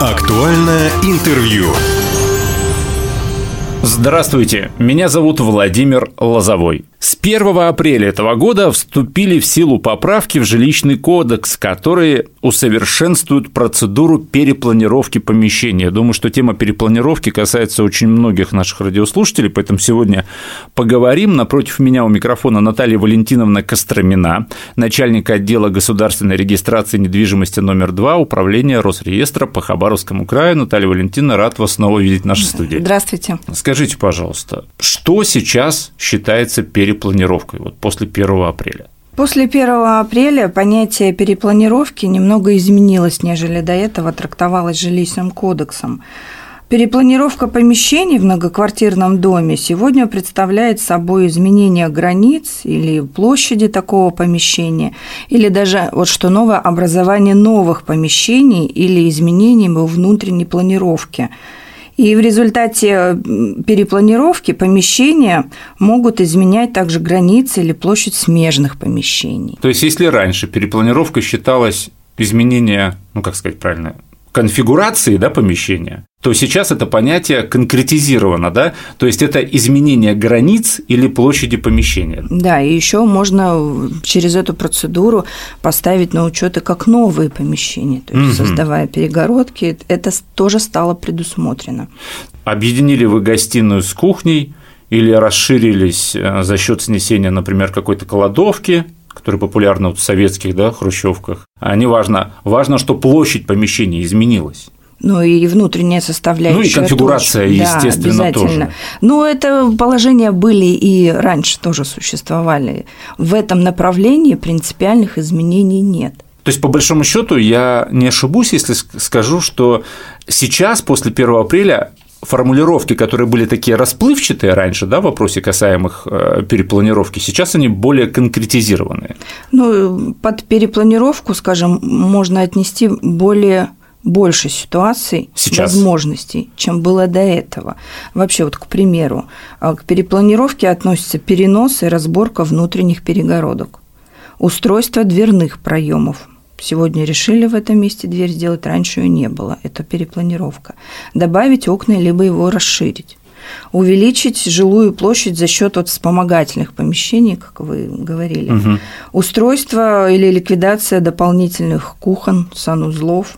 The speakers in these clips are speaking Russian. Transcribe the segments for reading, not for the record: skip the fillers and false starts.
Актуальное интервью. Здравствуйте, меня зовут Владимир Лозовой. С 1 апреля этого года вступили в силу поправки в жилищный кодекс, которые усовершенствуют процедуру перепланировки помещения. Я думаю, что тема перепланировки касается очень многих наших радиослушателей, поэтому сегодня поговорим. Напротив меня у микрофона Наталья Валентиновна Костромина, начальник отдела государственной регистрации недвижимости номер 2 Управления Росреестра по Хабаровскому краю. Наталья Валентиновна, рад вас снова видеть в нашей студии. Здравствуйте. Скажите, пожалуйста, что сейчас считается перепланировкой после 1 апреля? После 1 апреля понятие перепланировки немного изменилось, нежели до этого трактовалось жилищным кодексом. Перепланировка помещений в многоквартирном доме сегодня представляет собой изменение границ или площади такого помещения, или даже, что новое, образование новых помещений или изменение его внутренней планировки. И в результате перепланировки помещения могут изменять также границы или площадь смежных помещений. То есть, если раньше перепланировка считалась изменение, конфигурации, помещения, то сейчас это понятие конкретизировано, то есть это изменение границ или площади помещения. Да, и еще можно через эту процедуру поставить на учет и как новые помещения, то есть создавая перегородки, это тоже стало предусмотрено. Объединили вы гостиную с кухней или расширились за счет снесения, например, какой-то кладовки, которые популярны в советских хрущевках. Неважно, важно, что площадь помещения изменилась. И внутренняя составляющая. И конфигурация, тоже. Естественно, тоже. Это положения были и раньше тоже существовали. В этом направлении принципиальных изменений нет. То есть, по большому счету, я не ошибусь, если скажу, что сейчас, после 1 апреля, формулировки, которые были такие расплывчатые раньше, в вопросе касаемых перепланировки, сейчас они более конкретизированные. Под перепланировку, можно отнести больше ситуаций, сейчас, возможностей, чем было до этого. Вообще, к примеру, к перепланировке относятся перенос и разборка внутренних перегородок, устройство дверных проемов. Сегодня решили в этом месте дверь сделать, раньше ее не было. Это перепланировка. Добавить окна, либо его расширить. Увеличить жилую площадь за счет вспомогательных помещений, как вы говорили. Устройство или ликвидация дополнительных кухон, санузлов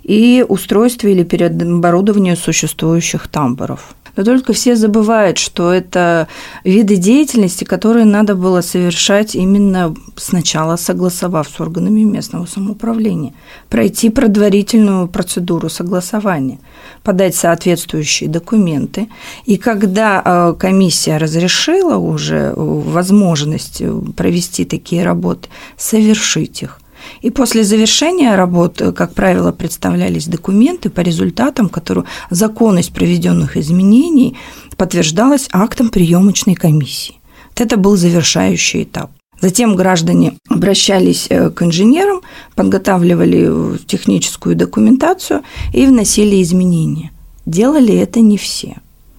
и устройство или переоборудование существующих тамбуров. Но только все забывают, что это виды деятельности, которые надо было совершать именно сначала согласовав с органами местного самоуправления, пройти предварительную процедуру согласования, подать соответствующие документы. И когда комиссия разрешила уже возможность провести такие работы, совершить их. И после завершения работ, как правило, представлялись документы по результатам, которые законность проведенных изменений подтверждалась актом приемочной комиссии. Это был завершающий этап. Затем граждане обращались к инженерам, подготавливали техническую документацию и вносили изменения. Делали это не все.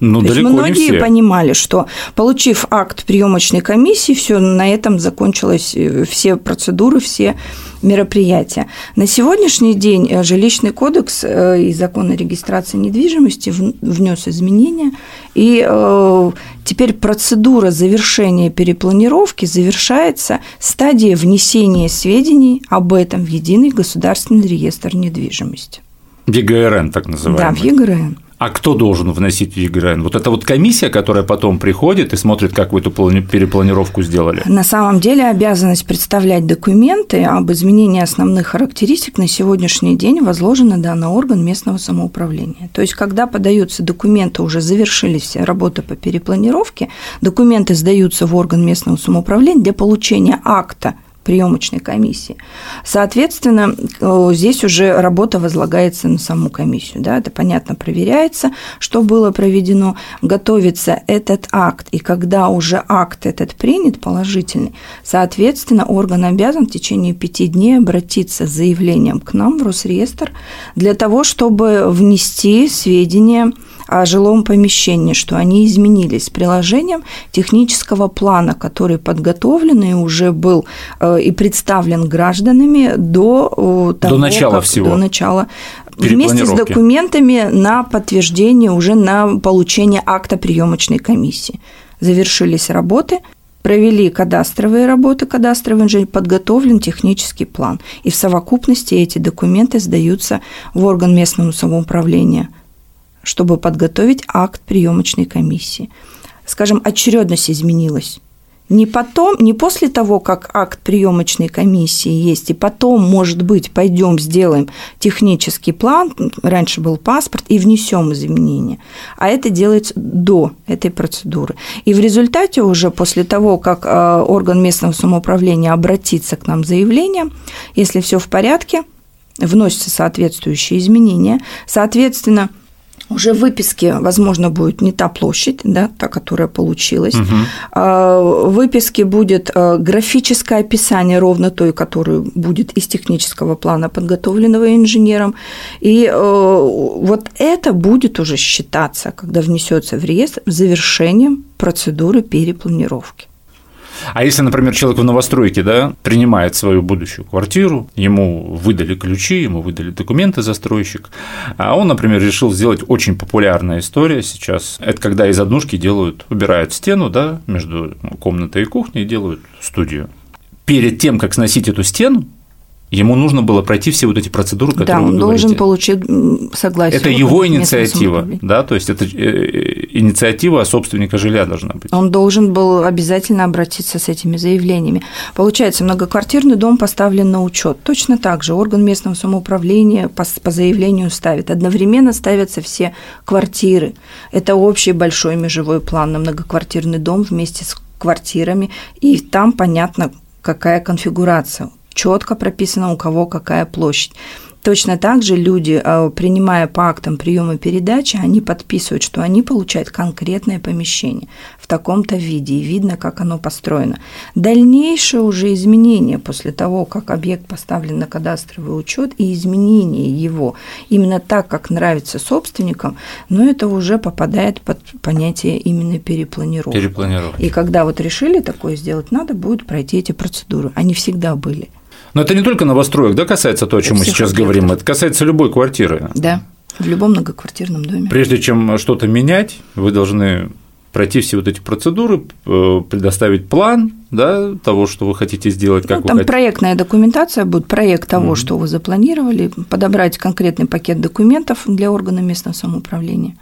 Многие понимали, что, получив акт приемочной комиссии, все на этом закончилось, все процедуры, все мероприятия. На сегодняшний день жилищный кодекс и закон о регистрации недвижимости внес изменения, и теперь процедура завершения перепланировки завершается стадией внесения сведений об этом в единый государственный реестр недвижимости. ЕГРН, так называемый. Да, в ЕГРН. А кто должен вносить в ЕГРН? Это комиссия, которая потом приходит и смотрит, как вы эту перепланировку сделали? На самом деле обязанность представлять документы об изменении основных характеристик на сегодняшний день возложена на орган местного самоуправления. То есть, когда подаются документы, уже завершились все работы по перепланировке, документы сдаются в орган местного самоуправления для получения акта приемочной комиссии. Соответственно, здесь уже работа возлагается на саму комиссию. Это понятно, проверяется, что было проведено, готовится этот акт, и когда уже акт этот принят, положительный, соответственно, орган обязан в течение 5 дней обратиться с заявлением к нам в Росреестр для того, чтобы внести сведения о жилом помещении, что они изменились с приложением технического плана, который подготовлен и уже был и представлен гражданами до начала вместе с документами на подтверждение, уже на получение акта приемочной комиссии. Завершились работы, провели кадастровые работы, кадастровый инженер, подготовлен технический план. И в совокупности эти документы сдаются в орган местного самоуправления, чтобы подготовить акт приемочной комиссии. Скажем, очередность изменилась. Не потом, не после того, как акт приемочной комиссии есть, и потом, может быть, пойдем сделаем технический план, раньше был паспорт, и внесем изменения. А это делается до этой процедуры. И в результате уже после того, как орган местного самоуправления обратится к нам с заявлением, если все в порядке, вносятся соответствующие изменения, соответственно, уже в выписке, возможно, будет не та площадь, да, та, которая получилась. В выписке будет графическое описание ровно той, которая будет из технического плана, подготовленного инженером. И вот это будет уже считаться, когда внесется в реестр, завершением процедуры перепланировки. А если, например, человек в новостройке, да, принимает свою будущую квартиру, ему выдали ключи, ему выдали документы застройщик, а он, например, решил сделать очень популярная история сейчас, это когда из однушки убирают стену, да, между комнатой и кухней и делают студию. Перед тем, как сносить эту стену, ему нужно было пройти все вот эти процедуры, которые вы говорите. Да, он должен получить согласие. Это его инициатива, да, то есть это инициатива собственника жилья должна быть. Он должен был обязательно обратиться с этими заявлениями. Получается, многоквартирный дом поставлен на учет. Точно так же орган местного самоуправления по заявлению ставит. Одновременно ставятся все квартиры. Это общий большой межевой план на многоквартирный дом вместе с квартирами, и там понятно, какая конфигурация. Четко прописано, у кого какая площадь. Точно так же люди, принимая по актам приема передачи, они подписывают, что они получают конкретное помещение в таком-то виде, и видно, как оно построено. Дальнейшее уже изменение после того, как объект поставлен на кадастровый учет, и изменение его именно так, как нравится собственникам, но это уже попадает под понятие именно перепланировки. И когда вот решили такое сделать, надо будет пройти эти процедуры. Они всегда были. Но это не только новостроек, да, касается того, о чем мы сейчас говорим, это касается любой квартиры. Да, в любом многоквартирном доме. Прежде чем что-то менять, вы должны пройти все вот эти процедуры, предоставить план, да, того, что вы хотите сделать, как вы там хотите. Проектная документация будет, проект того, что вы запланировали, подобрать конкретный пакет документов для органа местного самоуправления.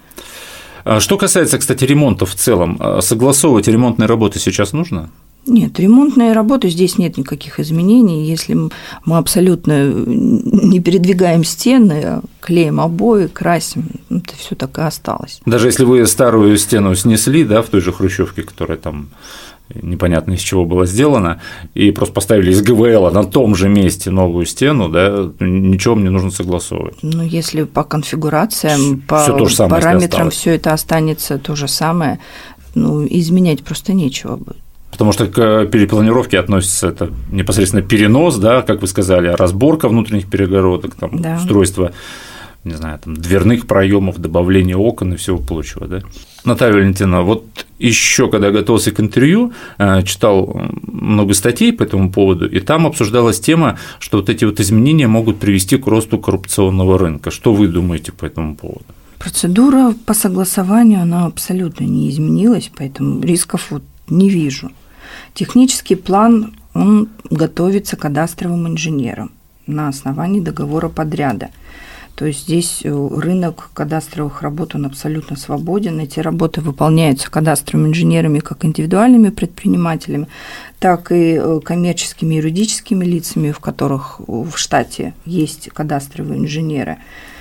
Что касается, кстати, ремонта в целом, согласовывать ремонтные работы сейчас нужно? Нет, ремонтные работы, здесь нет никаких изменений. Если мы абсолютно не передвигаем стены, клеим обои, красим, это все так и осталось. Даже если вы старую стену снесли, да, в той же хрущевке, которая там непонятно из чего была сделана, и просто поставили из ГВЛ на том же месте новую стену, да, ничего мне нужно согласовывать. Ну, если по конфигурациям, по параметрам все это останется то же самое, ну, изменять просто нечего будет. Потому что к перепланировке относится это непосредственно перенос, да, как вы сказали, разборка внутренних перегородок, там, да. Устройство, не знаю, там, дверных проемов, добавление окон и всего прочего, да. Наталья Валентиновна, вот еще когда готовился к интервью, читал много статей по этому поводу, и там обсуждалась тема, что вот эти вот изменения могут привести к росту коррупционного рынка. Что вы думаете по этому поводу? Процедура по согласованию, она абсолютно не изменилась, поэтому рисков вот не вижу. Технический план, он готовится кадастровым инженером на основании договора подряда. То есть здесь рынок кадастровых работ, он абсолютно свободен. Эти работы выполняются кадастровыми инженерами как индивидуальными предпринимателями, так и коммерческими юридическими лицами, в которых в штате есть кадастровые инженеры.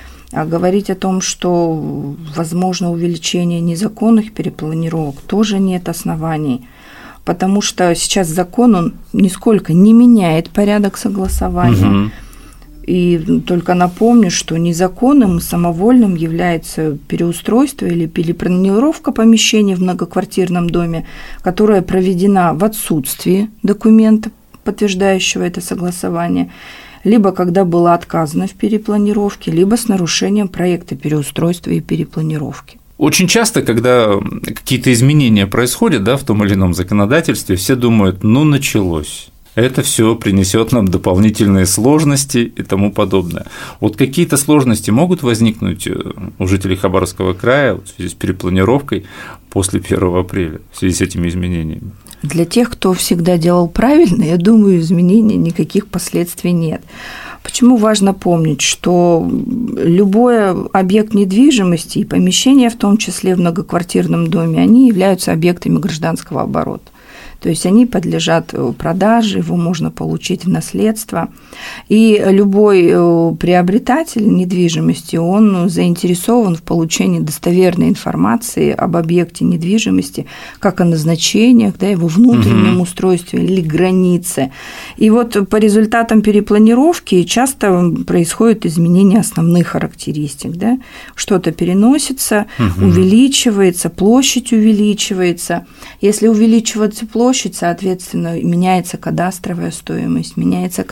А говорить о том, что возможно увеличение незаконных перепланировок, тоже нет оснований, потому что сейчас закон, он нисколько не меняет порядок согласования. Угу. И только напомню, что незаконным и самовольным является переустройство или перепланировка помещений в многоквартирном доме, которая проведена в отсутствии документа, подтверждающего это согласование, либо когда было отказано в перепланировке, либо с нарушением проекта переустройства и перепланировки. Очень часто, когда какие-то изменения происходят, да, в том или ином законодательстве, все думают, ну, началось. это все принесет нам дополнительные сложности и тому подобное. Вот какие-то сложности могут возникнуть у жителей Хабаровского края в связи с перепланировкой после 1 апреля, в связи с этими изменениями? Для тех, кто всегда делал правильно, я думаю, изменений никаких последствий нет. Почему важно помнить, что любой объект недвижимости и помещения, в том числе в многоквартирном доме, они являются объектами гражданского оборота. То есть они подлежат продаже, его можно получить в наследство. И любой приобретатель недвижимости, он заинтересован в получении достоверной информации об объекте недвижимости, как о назначениях, да, его внутреннем устройстве или границе. И вот по результатам перепланировки часто происходит изменение основных характеристик. Да? Что-то переносится, увеличивается, площадь увеличивается. Если увеличивается площадь, соответственно, меняется кадастровая стоимость, меняется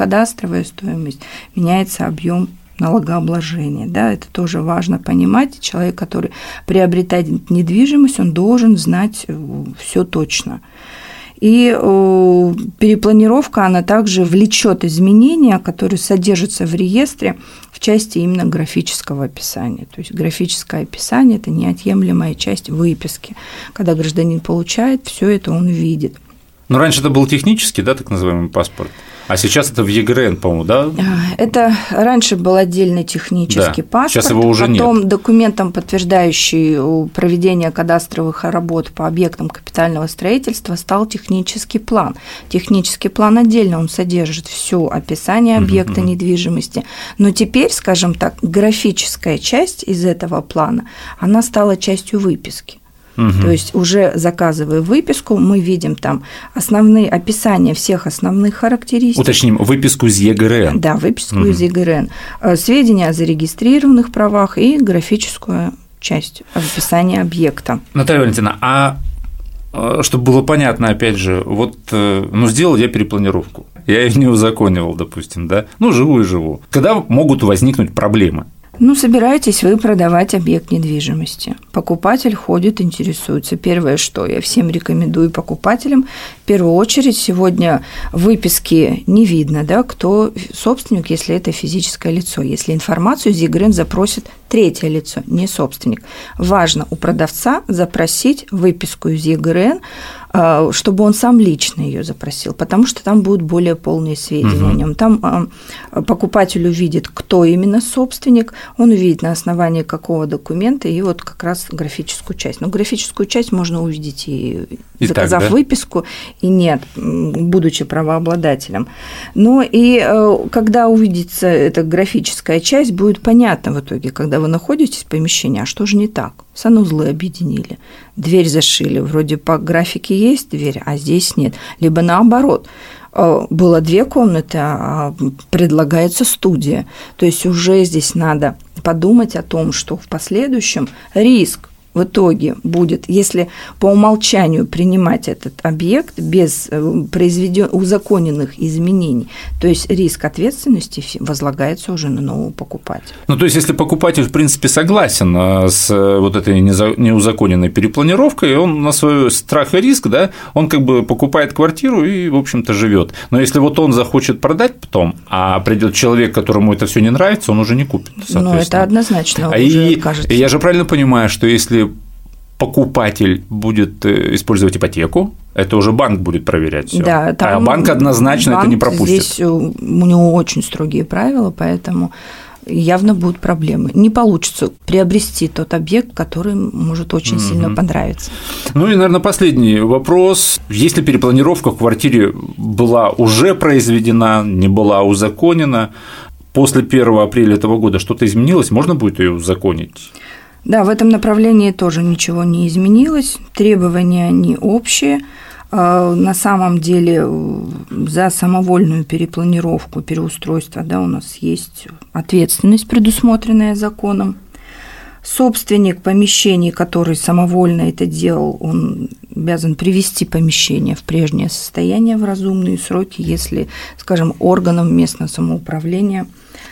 объем налогообложения. Да, это тоже важно понимать. Человек, который приобретает недвижимость, он должен знать все точно. И перепланировка, она также влечет изменения, которые содержатся в реестре в части именно графического описания. То есть графическое описание – это неотъемлемая часть выписки. Когда гражданин получает, все это он видит. Но раньше это был технический, да, так называемый паспорт, а сейчас это в ЕГРН, по-моему, да? Это раньше был отдельный технический паспорт, сейчас его уже потом нет. Документом, проведение кадастровых работ по объектам капитального строительства, стал технический план. Технический план отдельно, он содержит все описание объекта недвижимости, но теперь, скажем так, графическая часть из этого плана, она стала частью выписки. То есть уже заказывая выписку, мы видим там основные описания всех основных характеристик. Уточним, выписку из ЕГРН. Да, выписку из ЕГРН. Сведения о зарегистрированных правах и графическую часть описания объекта. Наталья Валентиновна, а чтобы было понятно, опять же, вот, сделал я перепланировку, я ее не узаконивал, допустим, да, живу и живу. Когда могут возникнуть проблемы? Собираетесь вы продавать объект недвижимости. Покупатель ходит, интересуется. Первое, что я всем рекомендую покупателям, в первую очередь сегодня в выписке не видно, да, кто собственник, если это физическое лицо. Если информацию из ЕГРН запросит третье лицо, не собственник. Важно у продавца запросить выписку из ЕГРН, чтобы он сам лично ее запросил, потому что там будут более полные сведения о нем. Там покупатель увидит, кто именно собственник, он увидит, на основании какого документа, и вот как раз графическую часть. Но графическую часть можно увидеть и заказав так, да? выписку, и нет, будучи правообладателем. Но и когда увидится эта графическая часть, будет понятно в итоге, когда вы находитесь в помещении, а что же не так? Санузлы объединили, дверь зашили, вроде по графике есть дверь, а здесь нет. Либо наоборот, было 2 комнаты, а предлагается студия. То есть уже здесь надо подумать о том, что в последующем риск в итоге будет, если по умолчанию принимать этот объект без узаконенных изменений, то есть риск ответственности возлагается уже на нового покупателя. То есть, если покупатель, в принципе, согласен с вот этой неузаконенной перепланировкой, он на свой страх и риск, да, он как бы покупает квартиру и, в общем-то, живет. Но если вот он захочет продать потом, а придет человек, которому это все не нравится, он уже не купит. Это однозначно уже кажется. Я же правильно понимаю, что если покупатель будет использовать ипотеку, это уже банк будет проверять всё. Да, а банк однозначно это не пропустит. Здесь у него очень строгие правила, поэтому явно будут проблемы. Не получится приобрести тот объект, который может очень сильно понравиться. И, наверное, последний вопрос. Если перепланировка в квартире была уже произведена, не была узаконена, после 1 апреля этого года что-то изменилось, можно будет ее узаконить? Да, в этом направлении тоже ничего не изменилось, требования они общие. На самом деле за самовольную перепланировку, переустройство, да, у нас есть ответственность, предусмотренная законом. Собственник помещений, который самовольно это делал, он обязан привести помещение в прежнее состояние в разумные сроки, если, скажем, органам местного самоуправления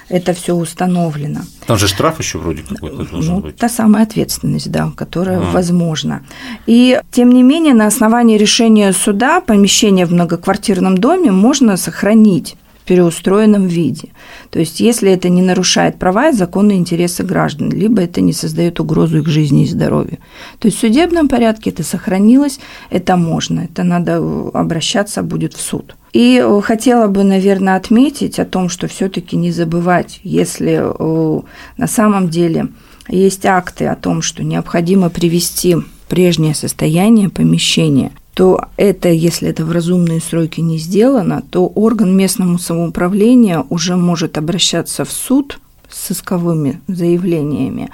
это все установлено. Там же штраф еще вроде какой-то должен быть. Та самая ответственность, да, которая возможна. И, тем не менее, на основании решения суда помещение в многоквартирном доме можно сохранить в переустроенном виде. То есть, если это не нарушает права и законные интересы граждан, либо это не создает угрозу их жизни и здоровью. То есть, в судебном порядке это сохранилось, это можно, это надо обращаться будет в суд. И хотела бы, наверное, отметить о том, что все-таки не забывать, если на самом деле есть акты о том, что необходимо привести в прежнее состояние помещения, то это, если это в разумные сроки не сделано, то орган местного самоуправления уже может обращаться в суд с исковыми заявлениями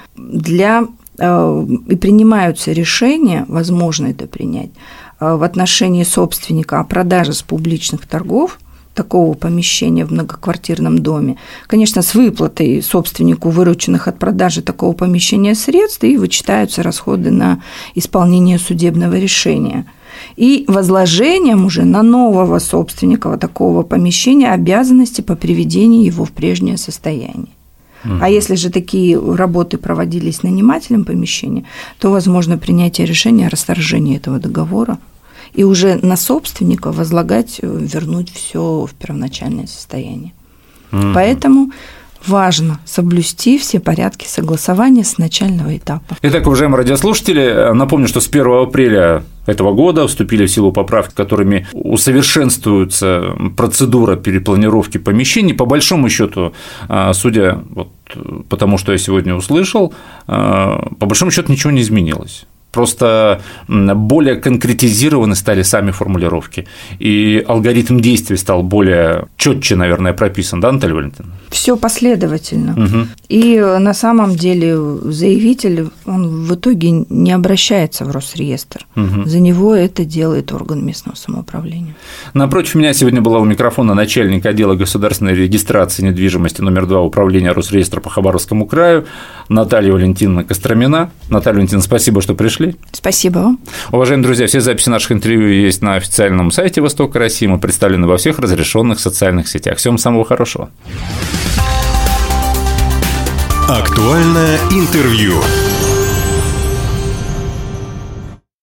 и принимаются решения, возможно это принять, в отношении собственника о продаже с публичных торгов такого помещения в многоквартирном доме, конечно, с выплатой собственнику вырученных от продажи такого помещения средств, и вычитаются расходы на исполнение судебного решения. И возложением уже на нового собственника такого помещения обязанности по приведению его в прежнее состояние. А если же такие работы проводились нанимателем помещения, то возможно принятие решения о расторжении этого договора и уже на собственника возлагать, вернуть все в первоначальное состояние. Поэтому важно соблюсти все порядки согласования с начального этапа. Итак, уважаемые радиослушатели, напомню, что с 1 апреля этого года вступили в силу поправки, которыми усовершенствуется процедура перепланировки помещений. По большому счету, судя по тому, что я сегодня услышал, по большому счету ничего не изменилось. Просто более конкретизированы стали сами формулировки, и алгоритм действий стал более четче, наверное, прописан, да, Наталья Валентиновна? Все последовательно. И на самом деле заявитель, он в итоге не обращается в Росреестр. За него это делает орган местного самоуправления. Напротив меня сегодня была у микрофона начальник отдела государственной регистрации недвижимости номер 2 Управления Росреестра по Хабаровскому краю Наталья Валентиновна Костромина. Наталья Валентиновна, спасибо, что пришли. Спасибо вам. Уважаемые друзья, все записи наших интервью есть на официальном сайте «Востока России». Мы представлены во всех разрешенных социальных сетях. Всем самого хорошего. Актуальное интервью.